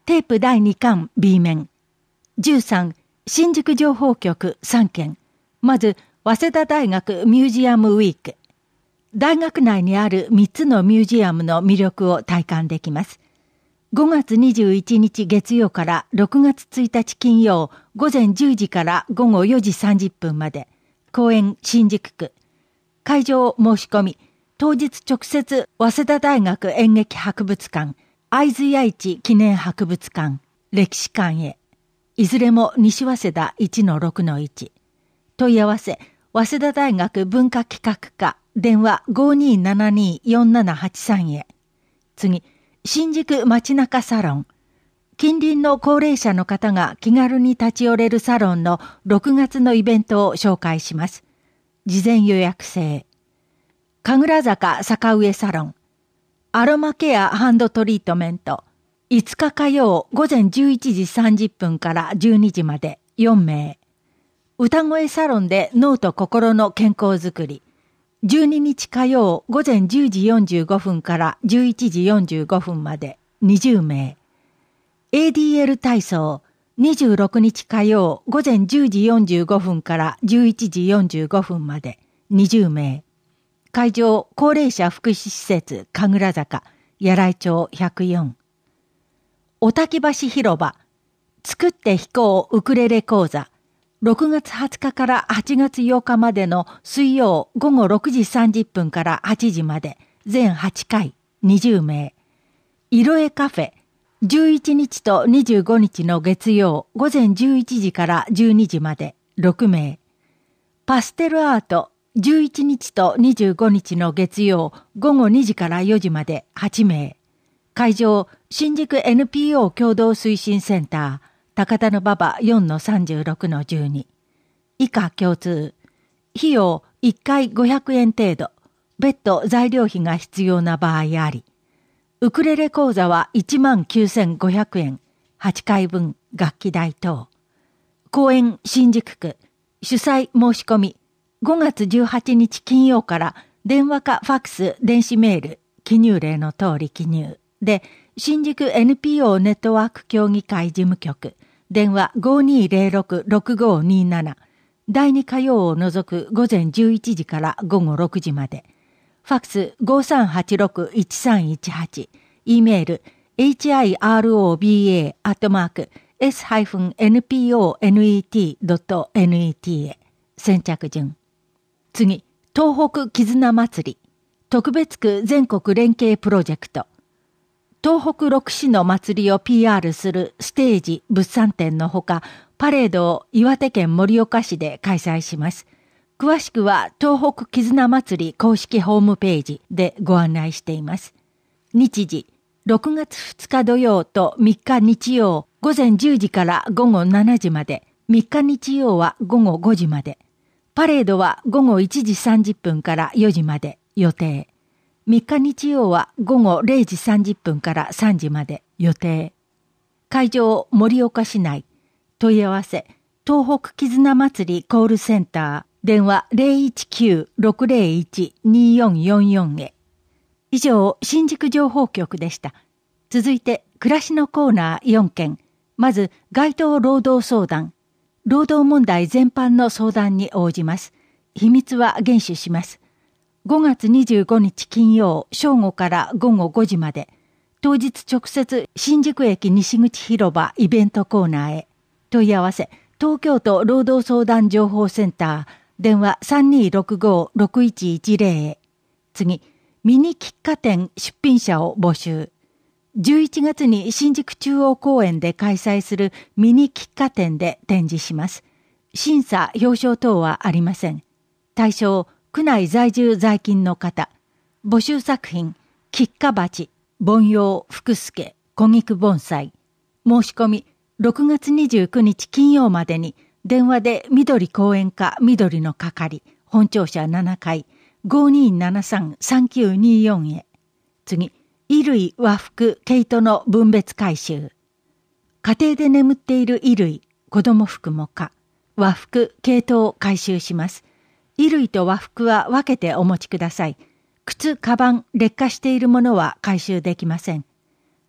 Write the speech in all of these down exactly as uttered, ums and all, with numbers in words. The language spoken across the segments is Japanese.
テープだいにかん B 面。じゅうさん、新宿情報局さんけん。まず、早稲田大学ミュージアムウィーク。大学内にあるみっつのミュージアムの魅力を体感できます。ごがつにじゅういちにち月曜からろくがつついたち金曜ごぜんじゅうじからごごよじさんじゅっぷんまで。公園新宿区。会場申し込み。当日直接早稲田大学演劇博物館、会津谷市記念博物館、歴史館へ。いずれも西早稲田 いちのろくのいち。問い合わせ、早稲田大学文化企画課、電話 ごにーななにーよんななはちさん へ。次、新宿街中サロン。近隣の高齢者の方が気軽に立ち寄れるサロンのろくがつのイベントを紹介します。事前予約制。神楽坂坂上サロン。アロマケアハンドトリートメント。いつか火曜ごぜんじゅういちじさんじゅっぷんからじゅうにじまでよんめい。歌声サロンで脳と心の健康づくり。じゅうににち火曜ごぜんじゅうじよんじゅうごふんからじゅういちじよんじゅうごふんまでにじゅうめい。エーディーエル 体操にじゅうろくにち火曜ごぜんじゅうじよんじゅうごふんからじゅういちじよんじゅうごふんまでにじゅうめい。会場高齢者福祉施設神楽坂柳井町ひゃくよん。おたき橋広場作って弾こうウクレレ講座ろくがつはつかからはちがつようかまでの水曜ごごろくじさんじゅっぷんからはちじまで全はちかいにじゅうめい。色絵カフェじゅういちにちとにじゅうごにちの月曜ごぜんじゅういちじからじゅうにじまでろくめい。パステルアートじゅういちにちとにじゅうごにちの月曜ごごにじからよじまではちめい。会場新宿 エヌピーオー 共同推進センター高田馬場 よんのさんじゅうろくのじゅうに。以下共通。費用いっかいごひゃくえん程度。別途材料費が必要な場合あり。ウクレレ講座はいちまんきゅうせんごひゃくえん。はちかいぶん楽器代等。公園新宿区。主催申し込み。ごがつじゅうはちにち金曜から電話かファックス、電子メール、記入例の通り記入で、新宿 エヌピーオー ネットワーク協議会事務局、電話 ごにーぜろろくろくごにーなな、だいに火曜を除くごぜんじゅういちじからごごろくじまで、ファックス ごさんはちろくいちさんいちはち、E メール エイチアイアールオービーエー アットマーク エス エヌピーオーネット ドット ネット へ。先着順。次、東北絆祭り、特別区全国連携プロジェクト。東北ろくしの祭りを ピーアール するステージ物産展のほか、パレードを岩手県盛岡市で開催します。詳しくは東北絆祭り公式ホームページでご案内しています。日時、ろくがつふつか土曜とみっか日曜、ごぜんじゅうじからごごしちじまで、みっか日曜はごごごじまで。パレードはごごいちじさんじゅっぷんからよじまで予定。みっか日曜はごごれいじさんじゅっぷんからさんじまで予定。会場盛岡市内。問い合わせ東北絆祭りコールセンター電話 ゼロいちきゅうろくゼロいちにーよんよんよん へ。以上新宿情報局でした。続いて暮らしのコーナーよんけん。まず街頭労働相談。労働問題全般の相談に応じます。秘密は厳守します。ごがつにじゅうごにち金曜正午からごごごじまで。当日直接新宿駅西口広場イベントコーナーへ。問い合わせ東京都労働相談情報センター電話 さんにーろくごろくいちいちゼロ へ。次、ミニ喫茶店出品者を募集。じゅういちがつに新宿中央公園で開催するミニ喫茶店で展示します。審査、表彰等はありません。対象、区内在住在勤の方。募集作品、喫茶鉢、盆葉、福助、小菊盆栽。申し込み、ろくがつにじゅうくにち金曜までに、電話で緑公園課緑の係、本庁舎ななかい、ごにーななさんさんきゅうにーよん へ。次、衣類和服毛糸の分別回収。家庭で眠っている衣類、子供服も可、和服毛糸を回収します。衣類と和服は分けてお持ちください。靴、カバン、劣化しているものは回収できません。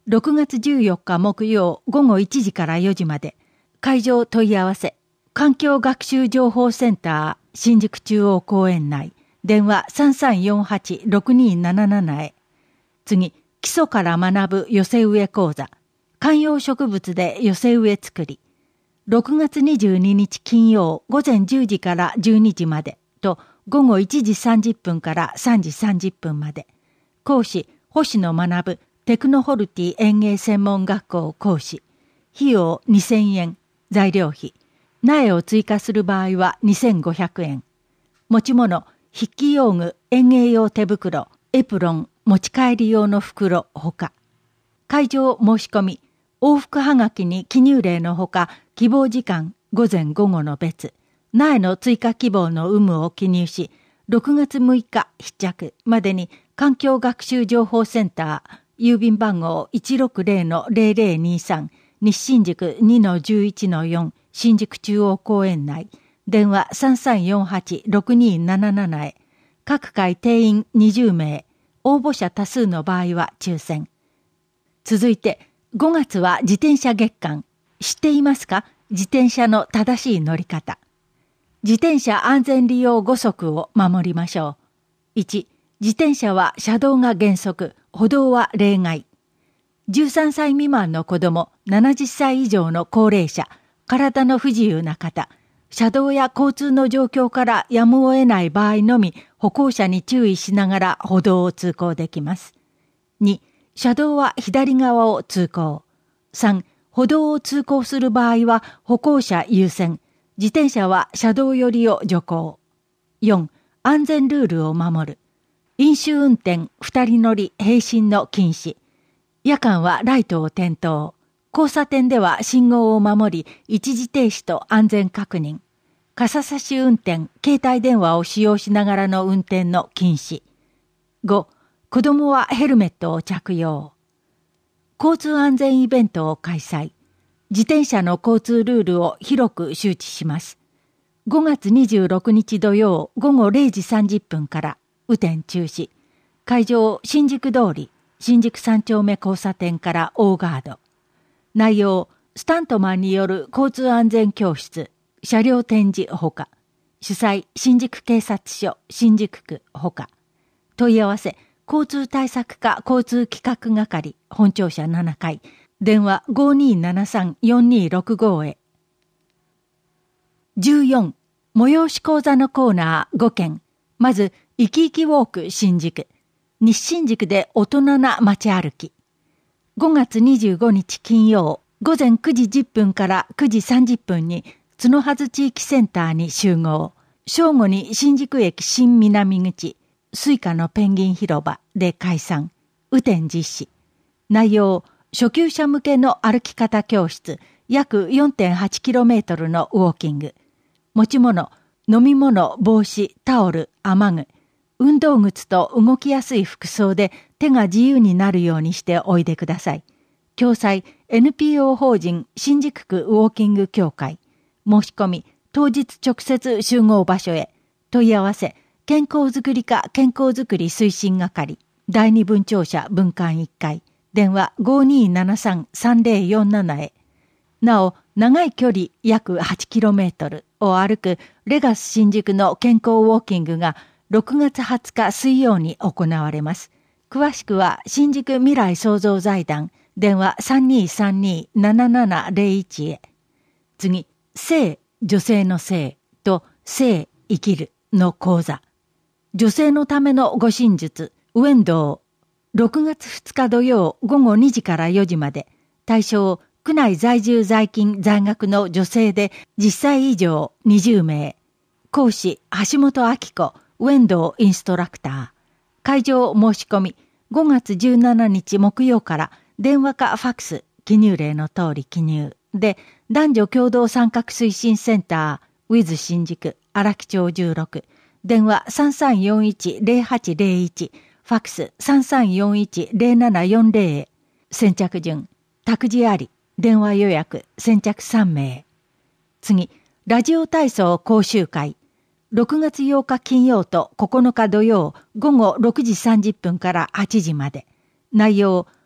ろくがつじゅうよっか木曜ごごいちじからよじまで。会場問い合わせ。環境学習情報センター新宿中央公園内。電話 さんさんよんはちろくにーなななな へ。次、基礎から学ぶ寄せ植え講座。観葉植物で寄せ植え作り。ろくがつにじゅうににち金曜午前じゅうじからじゅうにじまでとごごいちじさんじゅっぷんからさんじさんじゅっぷんまで。講師、星野学テクノホルティ園芸専門学校講師。費用にせんえん。材料費。苗を追加する場合はにせんごひゃくえん。持ち物、筆記用具、園芸用手袋、エプロン、持ち帰り用の袋ほか。会場申し込み。往復はがきに記入例のほか、希望時間、午前午後の別、苗の追加希望の有無を記入し、ろくがつむいか必着までに環境学習情報センター、郵便番号 いちろくぜろのぜろぜろにさん、西新宿 にのじゅういちのよん、新宿中央公園内、電話 さんさんよんはちろくにーなななな へ、各回定員にじゅうめい、応募者多数の場合は抽選。続いて、ごがつは自転車月間。知っていますか？自転車の正しい乗り方。自転車安全利用ご則を守りましょう。いち、自転車は車道が原則、歩道は例外。じゅうさんさい未満の子供、ななじゅっさい以上の高齢者、体の不自由な方、車道や交通の状況からやむを得ない場合のみ、歩行者に注意しながら歩道を通行できます。に、車道は左側を通行。さん、歩道を通行する場合は歩行者優先。自転車は車道寄りを徐行。よん、安全ルールを守る。飲酒運転、二人乗り、並進の禁止。夜間はライトを点灯。交差点では信号を守り、一時停止と安全確認。傘差し運転、携帯電話を使用しながらの運転の禁止。ご、子供はヘルメットを着用。交通安全イベントを開催。自転車の交通ルールを広く周知します。ごがつにじゅうろくにち土曜ごごれいじさんじゅっぷんから雨天中止。会場新宿通り、新宿三丁目交差点から大ガード。内容、スタントマンによる交通安全教室、車両展示ほか。主催、新宿警察署、新宿区ほか。問い合わせ、交通対策課交通企画係、本庁舎ななかい、電話 ごにーななさんよんにーろくご へ。じゅうよん、催し講座のコーナーごけん。まず、いきいきウォーク新宿。西新宿で大人な街歩き。ごがつにじゅうごにち金曜、午前くじじゅっぷんからくじさんじゅっぷんに、角筈地域センターに集合。正午に新宿駅新南口。スイカのペンギン広場で解散、雨天実施。内容、初級者向けの歩き方教室、約 よんてんはちキロメートル のウォーキング。持ち物、飲み物、帽子、タオル、雨具。運動靴と動きやすい服装で手が自由になるようにしておいでください。共催、エヌピーオー 法人新宿区ウォーキング協会。申し込み、当日直接集合場所へ。問い合わせ、健康づくり課健康づくり推進係、第二分庁舎分館いっかい、電話 ごにーななさんさんぜろよんなな へ。なお、長い距離約はちキロメートルを歩くレガス新宿の健康ウォーキングがろくがつはつか水曜に行われます。詳しくは新宿未来創造財団、電話 さんにーさんにーななななぜろいち へ。次、性、女性の性と性、生きるの講座。女性のための護身術、ウェンドー。ろくがつふつか土曜ごごにじからよじまで。対象、区内在住在勤在学の女性でじゅっさい以上にじゅうめい。講師、橋本明子、ウェンドーインストラクター。会場申し込み、ごがつじゅうしちにち木曜から電話かファックス、記入例の通り記入。で、男女共同参画推進センター、ウィズ新宿、荒木町じゅうろく。電話 さんさんよんいちぜろはちぜろいち、ファックス さんさんよんいちぜろななよんぜろ へ。先着順、託児あり、電話予約、先着さんめい。次、ラジオ体操講習会。ろくがつようか金曜とここのか土曜、午後ろくじさんじゅっぷんからはちじまで。内容、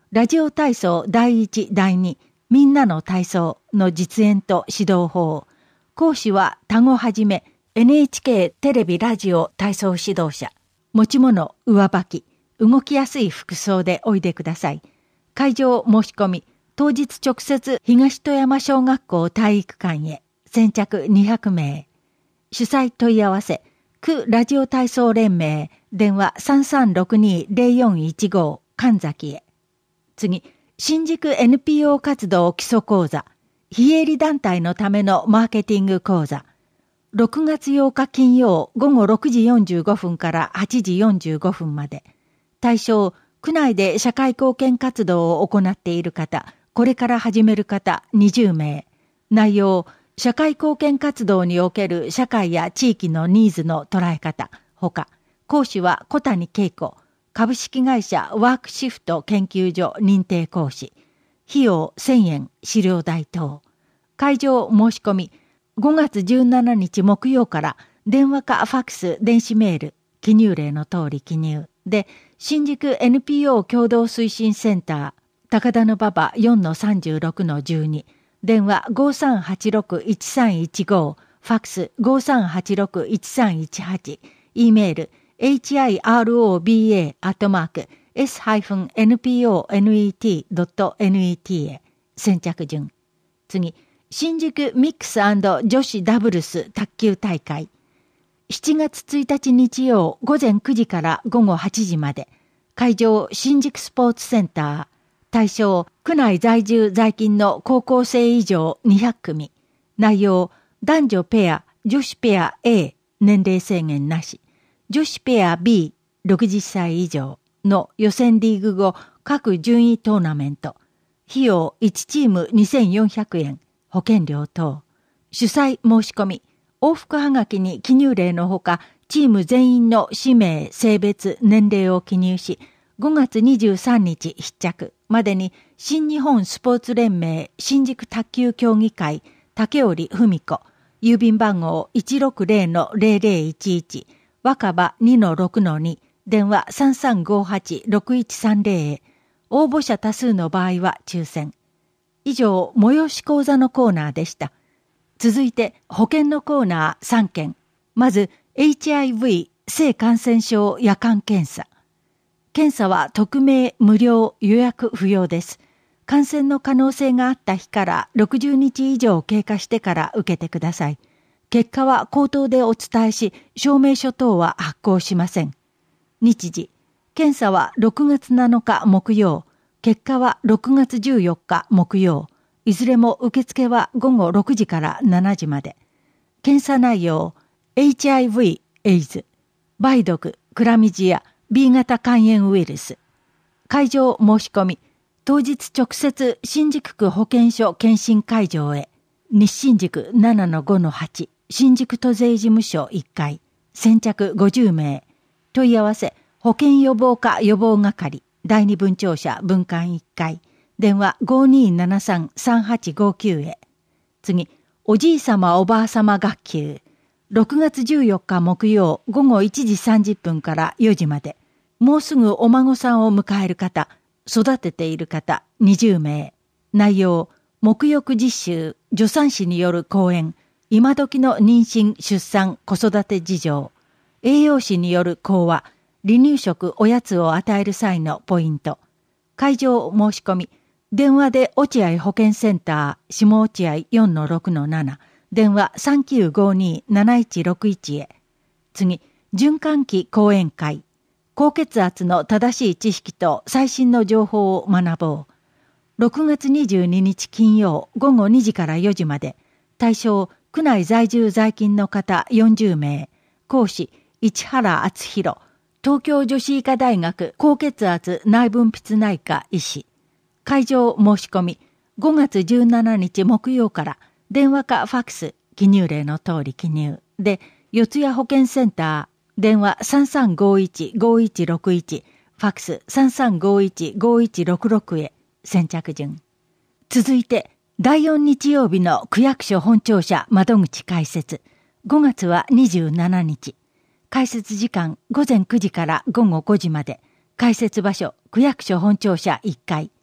ラジオ体操だいいちだいにみんなの体操の実演と指導法。講師は田子はじめ エヌエイチケー テレビラジオ体操指導者。持ち物上履き、動きやすい服装でおいでください。会場申し込み、当日直接東富山小学校体育館へ。先着にひゃくめい。主催問い合わせ、区ラジオ体操連盟、電話 さんさんろくに ゼロよんいちご 神崎へ。次、新宿 エヌピーオー 活動基礎講座、非営利団体のためのマーケティング講座。ろくがつようか金曜午後ろくじよんじゅうごふんからはちじよんじゅうごふんまで。対象、区内で社会貢献活動を行っている方、これから始める方にじゅうめい。内容、社会貢献活動における社会や地域のニーズの捉え方。ほか、講師は小谷恵子、株式会社ワークシフト研究所認定講師。費用せんえん、資料代等。会場申し込み、ごがつじゅうしちにち木曜から電話かファックス、電子メール、記入例の通り記入で、新宿 エヌピーオー 共同推進センター、高田馬場 よんのさんじゅうろくのじゅうに、電話 ごさんはちろくいちさんいちご、ファックス ごさんはちろくいちさんいちはち、E メール エイチアイアールオービーエー アットマーク エス エヌピーオーネット ドット ネット へ。先着順。次、新宿ミックス&女子ダブルス卓球大会。しちがつついたち日曜午前くじから午後はちじまで。会場新宿スポーツセンター。対象、区内在住在勤の高校生以上にひゃくくみ。内容、男女ペア、女子ペア A、年齢制限なし。女子ペア B、ろくじゅっさい以上の予選リーグ後各順位トーナメント。費用いちチームにせんよんひゃくえん。保険料等。主催申し込み。往復はがきに記入例のほか、チーム全員の氏名、性別、年齢を記入し、ごがつにじゅうさんにち必着までに新日本スポーツ連盟新宿卓球協議会竹織文子郵便番号 いちろくゼロのゼロゼロいちいち 若葉 にのろくのに 電話 さんさんごはちろくいちさんゼロ へ応募者多数の場合は抽選。以上催し講座のコーナーでした。続いて保険のコーナーさんけん。まず エイチアイブイ 性感染症夜間検査。検査は匿名、無料、予約不要です。感染の可能性があった日からろくじゅうにち以上経過してから受けてください。結果は口頭でお伝えし、証明書等は発行しません。日時、検査はろくがつなのか木曜、結果はろくがつじゅうよっか木曜、いずれも受付はごごろくじからしちじまで。検査内容、エイチアイブイ、エイズ、梅毒、クラミジア、B 型肝炎ウイルス。会場申し込み。当日直接新宿区保健所検診会場へ。西新宿 ななのごのはち。新宿都税事務所いっかい。先着ごじゅうめい。問い合わせ。保健予防課予防係。第二分庁舎分館いっかい。電話 ごにーななさん さんはちごきゅう へ。次。おじいさまおばあさま学級。ろくがつじゅうよっか木曜午後いちじさんじゅっぷんからよじまで。もうすぐお孫さんを迎える方、育てている方にじゅうめい。内容、沐浴実習、助産師による講演、今時の妊娠、出産、子育て事情、栄養士による講話、離乳食、おやつを与える際のポイント。会場申し込み、電話で落合保健センター、下落合 よんのろくのなな。電話 さんきゅうごにーなないちろくいち へ。次、循環器講演会。高血圧の正しい知識と最新の情報を学ぼう。ろくがつにじゅうににち金曜ごごにじからよじまで。対象、区内在住在勤の方よんじゅうめい。講師、市原敦弘。東京女子医科大学高血圧内分泌内科医師。会場申し込み。ごがつじゅうしちにち木曜から。電話かファックス、記入例の通り記入。で、四谷保健センター、電話 さんさんごいちごいちろくいち、ファックス さんさんごいちごいちろくろく へ、先着順。続いて、だいよん日曜日の区役所本庁舎窓口開設。ごがつはにじゅうしちにち。開設時間午前くじからごごごじまで。開設場所、区役所本庁舎いっかい。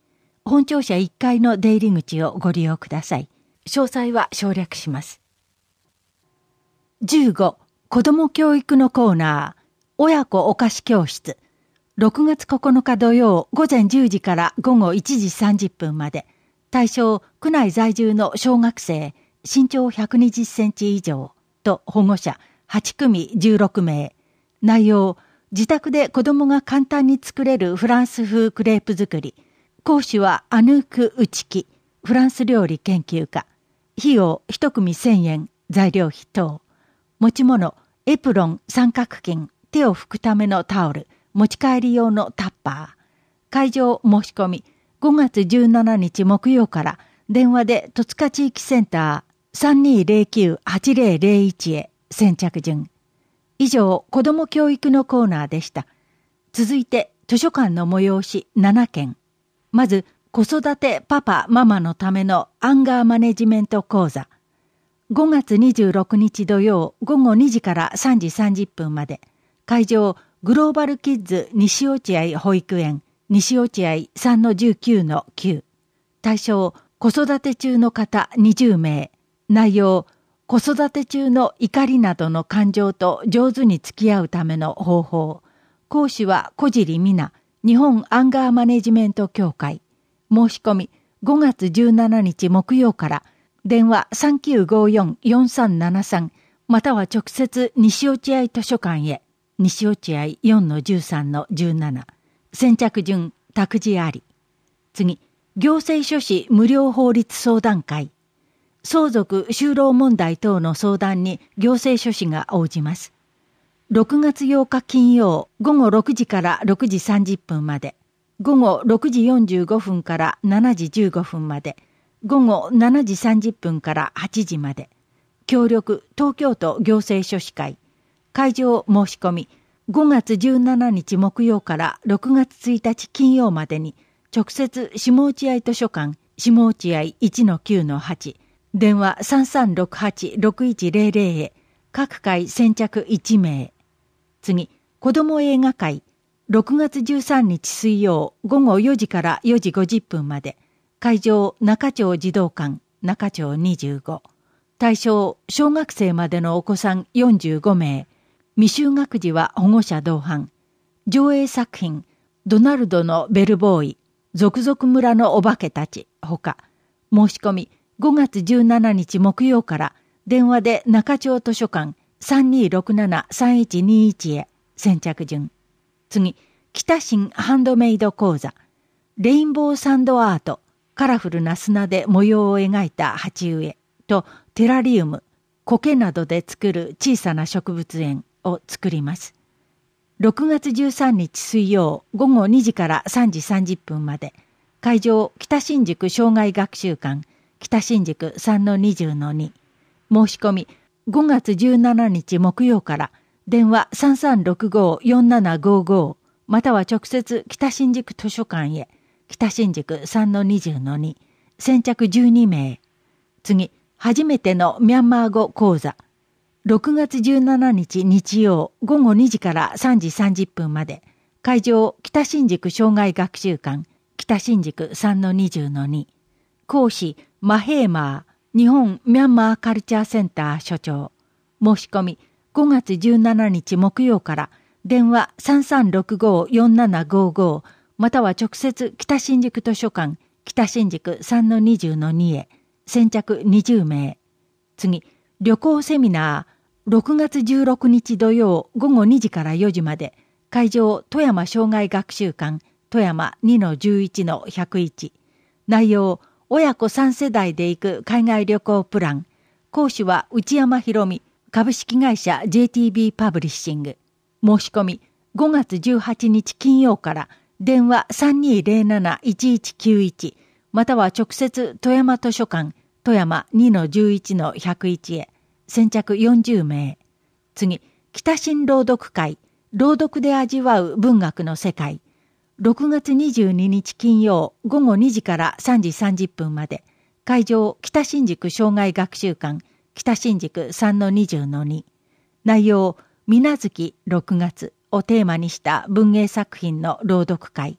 本庁舎いっかいの出入り口をご利用ください。詳細は省略します。じゅうご、子ども教育のコーナー、親子お菓子教室。ろくがつここのか土曜午前じゅうじから午後いちじさんじゅっぷんまで、対象区内在住の小学生、身長ひゃくにじゅっセンチ以上と保護者はちくみじゅうろくめい。内容、自宅で子供が簡単に作れるフランス風クレープ作り。講師はアヌーク・ウチキ、フランス料理研究家。費用一組せんえん、材料費等。持ち物、エプロン、三角巾、手を拭くためのタオル、持ち帰り用のタッパー。会場申し込み、ごがつじゅうしちにち木曜から電話で戸塚地域センター さんにーぜろきゅうはちぜろぜろいち へ先着順。以上、子ども教育のコーナーでした。続いて、図書館の催しななけん。まず、子育てパパママのためのアンガーマネジメント講座。ごがつにじゅうろくにち土曜午後にじからさんじさんじゅっぷんまで。会場、グローバルキッズ西落合保育園、西落合 さんのじゅうきゅうのきゅう。対象、子育て中の方にじゅうめい。内容、子育て中の怒りなどの感情と上手に付き合うための方法。講師は小尻美奈、日本アンガーマネジメント協会。申し込み、ごがつじゅうしちにち木曜から、電話 さんきゅうごよんよんさんななさん、または直接西落合図書館へ。西落合 よんのじゅうさんのじゅうなな。先着順、託児あり。次、行政書士無料法律相談会。相続、就労問題等の相談に行政書士が応じます。ろくがつようか金曜午後ろくじからろくじさんじゅっぷんまで。午後ろくじよんじゅうごふんからしちじじゅうごふんまで。午後しちじさんじゅっぷんからはちじまで。協力、東京都行政書士会。会場申し込み、ごがつじゅうしちにち木曜からろくがつついたち金曜までに、直接下落合図書館、下落合 いちのきゅうのはち、電話 さんさんろくはちろくいちぜろぜろ へ、各回先着いちめい。次、子ども映画会、ろくがつじゅうさんにち水曜午後よじからよじごじゅっぷんまで、会場中町児童館、中町にじゅうご。対象、小学生までのお子さんよんじゅうごめい。未就学児は保護者同伴。上映作品、ドナルドのベルボーイ、続々村のお化けたち、ほか。申し込み、ごがつじゅうしちにち木曜から電話で中町図書館 さんにーろくななさんいちにいち へ先着順。次、北新ハンドメイド講座。レインボーサンドアート、カラフルな砂で模様を描いた鉢植えとテラリウム、苔などで作る小さな植物園を作ります。ろくがつじゅうさんにち水曜午後にじからさんじさんじゅっぷんまで。会場、北新宿障害学習館、北新宿 さんのにじゅうのに。申し込み、ごがつじゅうしちにち木曜から電話 さんさんろくごよんななごご、または直接北新宿図書館へ。北新宿 さんのにじゅうのに。先着じゅうにめい。次、初めてのミャンマー語講座。ろくがつじゅうしちにち日曜午後にじからさんじさんじゅっぷんまで。会場、北新宿障害学習館、北新宿 さんのにじゅうのに。講師、マヘーマー、日本ミャンマーカルチャーセンター所長。申し込み、ごがつじゅうしちにち木曜から電話 さんさんろくごよんななごご、または直接北新宿図書館、北新宿 さんのにじゅうのに へ。先着にじゅうめい。次、旅行セミナー、ろくがつじゅうろくにち土曜午後にじからよじまで。会場、富山障害学習館、富山 にのじゅういちのひゃくいち。内容、親子さんせだいで行く海外旅行プラン。講師は内山博美、株式会社 ジェイティービー パブリッシング。申し込み、ごがつじゅうはちにち金曜から電話 さんにーぜろなないちいちきゅういち、または直接富山図書館、富山 にのじゅういちのひゃくいち へ。先着よんじゅうめい。次、北新朗読会、朗読で味わう文学の世界。ろくがつにじゅうににち金曜午後にじからさんじさんじゅっぷんまで。会場、北新宿障害学習館、北新宿 さんのにじゅうのに。内容、水無月ろくがつをテーマにした文芸作品の朗読会。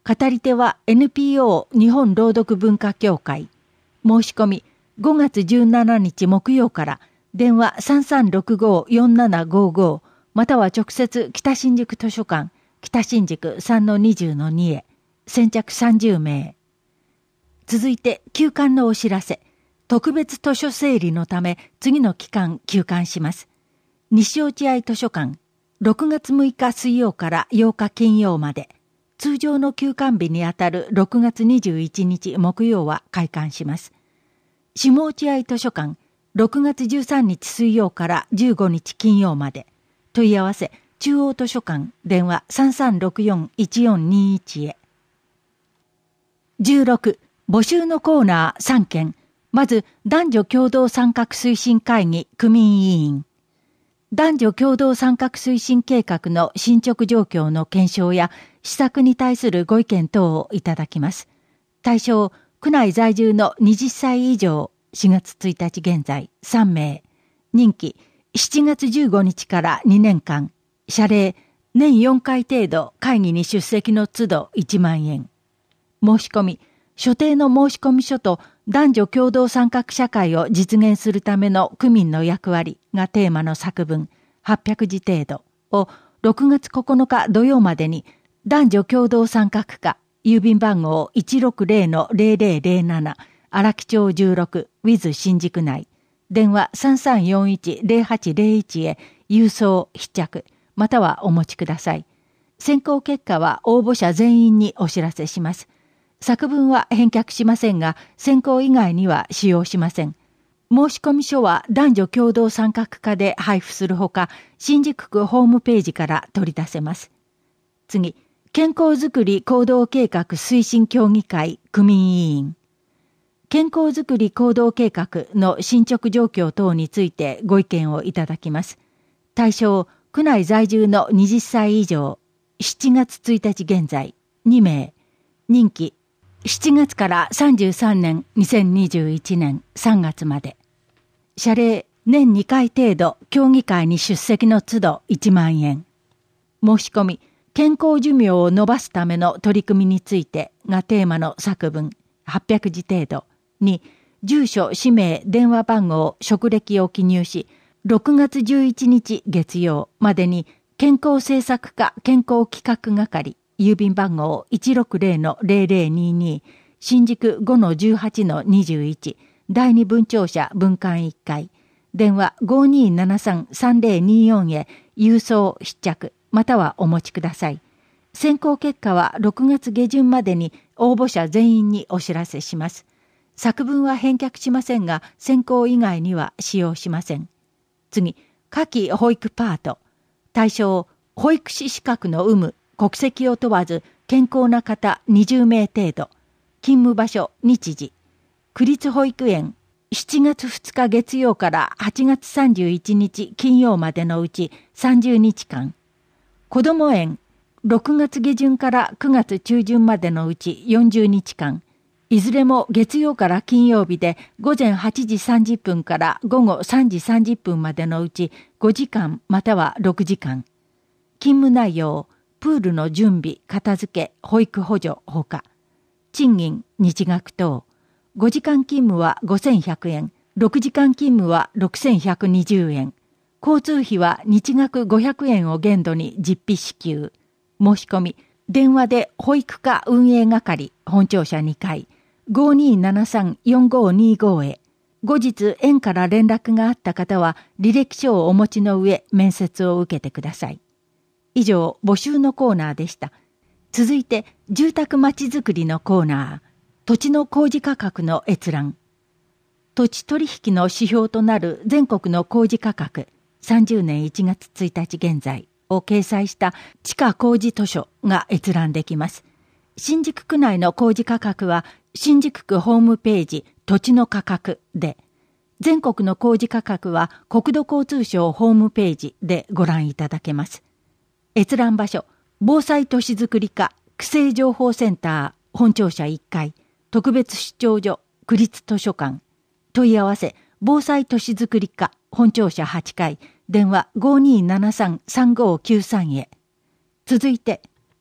語り手は エヌピーオー 日本朗読文化協会。申し込みごがつじゅうしちにち木曜から電話 さんさんろくごーよんななごご または直接北新宿図書館北新宿 さんのにじゅうのに へ先着さんじゅうめい。続いて休刊のお知らせ。特別図書整理のため次の期間休刊します。西落合図書館ろくがつむいか水曜からようか金曜まで。通常の休刊日にあたるろくがつにじゅういちにち木曜は開館します。下落合図書館ろくがつじゅうさんにち水曜からじゅうごにち金曜まで。問い合わせ中央図書館電話 さんさんろくよんいちよんにいち へ。じゅうろく募集のコーナーさんけん。まず男女共同参画推進会議区民委員。男女共同参画推進計画の進捗状況の検証や施策に対するご意見等をいただきます。対象、区内在住のはたち以上、しがつついたち現在さんめい。任期、しちがつじゅうごにちからにねんかん。謝礼、年よんかい程度会議に出席の都度いちまんえん。申し込み、所定の申込書と男女共同参画社会を実現するための区民の役割がテーマの作文はっぴゃくじ程度をろくがつここのか土曜までに男女共同参画課郵便番号 いちろくぜろのぜろぜろぜろなな 荒木町じゅうろく ウィズ 新宿内電話 さんさんよんいちぜろはちぜろいち へ郵送必着またはお持ちください。選考結果は応募者全員にお知らせします。作文は返却しませんが、選考以外には使用しません。申込書は男女共同参画課で配布するほか、新宿区ホームページから取り出せます。次、健康づくり行動計画推進協議会区民委員。健康づくり行動計画の進捗状況等についてご意見をいただきます。対象、区内在住のはたち以上、しちがつついたち現在にめい。任期、しちがつからさんじゅうさんねんにせんにじゅういちねんさんがつまで。謝礼、年にかい程度協議会に出席の都度いちまんえん。申し込み、健康寿命を延ばすための取り組みについてがテーマの作文はっぴゃくじ程度に、住所、氏名、電話番号、職歴を記入し、ろくがつじゅういちにち月曜までに健康政策課健康企画係郵便番号 いちろくぜろのぜろぜろにに 新宿 ごのじゅうはちのにじゅういち 第二分庁舎分館いっかい電話 ごにーななさんさんぜろによん へ郵送必着またはお持ちください。選考結果はろくがつげじゅんまでに応募者全員にお知らせします。作文は返却しませんが選考以外には使用しません。次、夏季保育パート。対象、保育士資格の有無国籍を問わず健康な方にじゅうめい程度。勤務場所日時。区立保育園しちがつふつか月曜からはちがつさんじゅういちにち金曜までのうちさんじゅうにちかん。子ども園ろくがつげじゅんからくがつちゅうじゅんまでのうちよんじゅうにちかん。いずれも月曜から金曜日でごぜんはちじさんじゅっぷんからごごさんじさんじゅっぷんまでのうちごじかんまたはろくじかん。勤務内容、プールの準備、片付け、保育補助ほか。賃金、日額等。ごじかん勤務はごせんひゃくえん、ろくじかん勤務はろくせんひゃくにじゅうえん。交通費は日額ごひゃくえんを限度に実費支給。申し込み、電話で保育課運営係、本庁舎にかい、ごにーななさんよんごにご へ。後日園から連絡があった方は履歴書をお持ちの上面接を受けてください。以上、募集のコーナーでした。続いて、住宅まちづくりのコーナー。土地の公示価格の閲覧。土地取引の指標となる全国の公示価格、さんじゅうねんいちがつついたち現在を掲載した地価公示図書が閲覧できます。新宿区内の公示価格は、新宿区ホームページ土地の価格で、全国の公示価格は国土交通省ホームページでご覧いただけます。閲覧場所、防災都市づくり課区政情報センター本庁舎いっかい、特別出張所区立図書館。問い合わせ、防災都市づくり課本庁舎はちかい、電話 ごにーななさんさんごきゅうさん へ。続いて、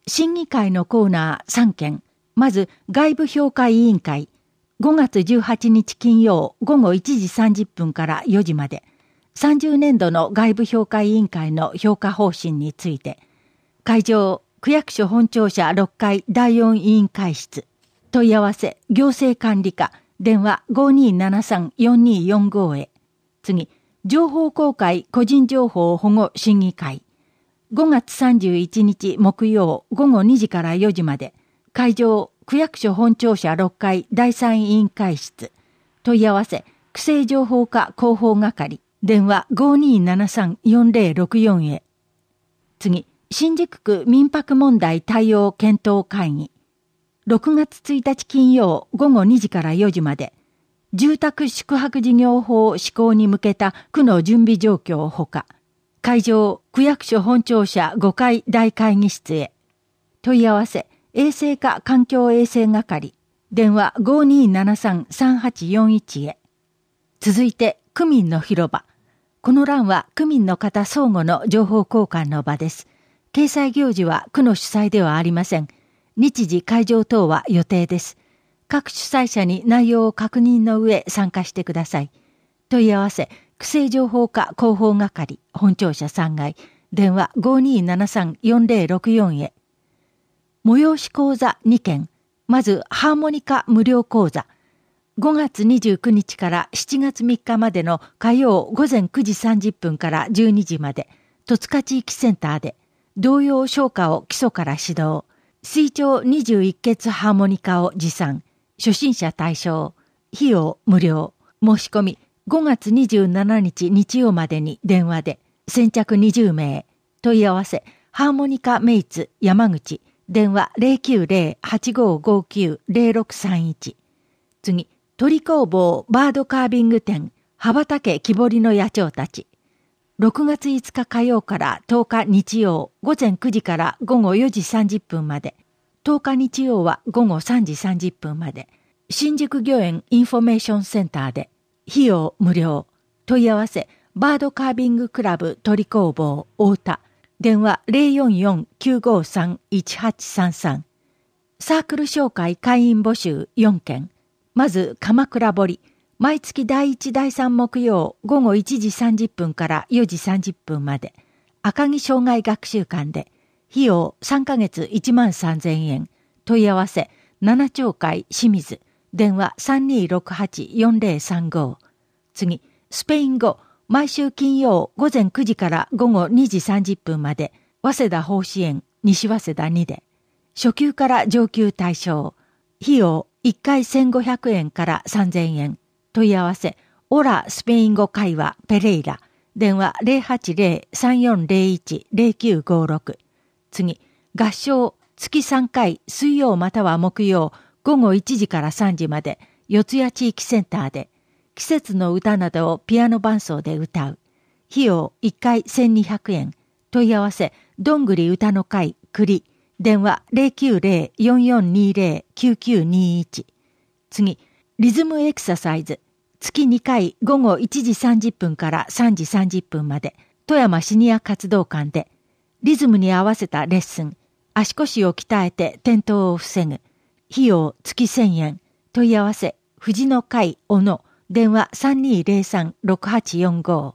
審議会のコーナーさんけん。まず、外部評価委員会。ごがつじゅうはちにち金曜午後いちじさんじゅっぷんからよじまで。さんじゅうねんどの外部評価委員会の評価方針について。会場、区役所本庁舎ろっかいだいよん委員会室。問い合わせ、行政管理課。電話 ごにーななさんよんにーよんご へ。次、情報公開個人情報保護審議会。ごがつさんじゅういちにち木曜午後にじからよじまで。会場、区役所本庁舎ろっかいだいさん委員会室。問い合わせ、区政情報課広報係。電話 ごにーななさんよんぜろろくよん へ。次、新宿区民泊問題対応検討会議。ろくがつついたち金曜午後にじからよじまで。住宅宿泊事業法施行に向けた区の準備状況ほか。会場、区役所本庁舎ごかい大会議室へ。問い合わせ、衛生課環境衛生係。電話 ごにーななさんさんはちよんいち へ。続いて、区民の広場。この欄は区民の方相互の情報交換の場です。掲載行事は区の主催ではありません。日時会場等は予定です。各主催者に内容を確認の上参加してください。問い合わせ、区政情報課広報係、本庁舎さんがい、電話 ごにーななさんよんぜろろくよん へ。催し講座にけん。まず、ハーモニカ無料講座。ごがつにじゅうくにちからしちがつみっかまでの火曜ごぜんくじさんじゅっぷんからじゅうにじまで、戸塚地域センターで、童謡唱歌を基礎から指導、水調にじゅういっけつハーモニカを持参、初心者対象、費用無料、申し込みごがつにじゅうしちにち日曜までに電話で、先着にじゅうめい、問い合わせ、ハーモニカメイツ山口、電話 ゼロきゅうゼロ はちごーごーきゅう ゼロろくさんいち。次、鳥工房バードカービング展、羽ばたけ木彫りの野鳥たち。ろくがついつか火曜からとおか日曜ごぜんくじからごごよじさんじゅっぷんまで。とおか日曜はごごさんじさんじゅっぷんまで。新宿御苑インフォメーションセンターで。費用無料。問い合わせ、バードカービングクラブ鳥工房太田。電話 ゼロよんよん きゅうごさん いちはちさんさん。サークル紹介会員募集よんけん。まず、鎌倉堀。毎月だいいちだいさん木曜ごごいちじさんじゅっぷんからよじさんじゅっぷんまで。赤城障害学習館で。費用さんかげついちまんさんぜんえん。問い合わせ、七町会清水。電話 さんにーろくはちよんぜろさんご。次、スペイン語。毎週金曜ごぜんくじからごごにじさんじゅっぷんまで、早稲田法支園西早稲田にで、初級から上級対象、費用いっかいせんごひゃくえんからさんぜんえん、問い合わせ、オラスペイン語会話ペレイラ、電話 ゼロはちゼロ さんよんゼロいち ゼロきゅうごろく。次、合唱月さんかい水曜または木曜ごごいちじからさんじまで、四谷地域センターで、季節の歌などをピアノ伴奏で歌う。費用いっかいせんにひゃくえん。問い合わせ、どんぐり歌の会、栗。電話 ゼロきゅうゼロ よんよんにゼロ きゅうきゅうにいち。次、リズムエクササイズ。月にかいごごいちじさんじゅっぷんからさんじさんじゅっぷんまで。富山シニア活動館で。リズムに合わせたレッスン。足腰を鍛えて転倒を防ぐ。費用月せんえん。問い合わせ、藤の会、小野。電話 さんにーゼロさん ろくはちよんご。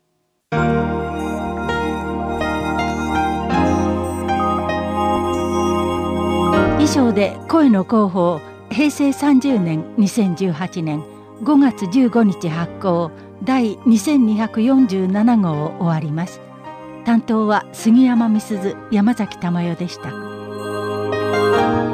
以上で声の広報へいせいさんじゅうねんにせんじゅうはちねんごがつじゅうごにち発行第にせんにひゃくよんじゅうななごうを終わります。担当は杉山美鈴、山崎珠代でした。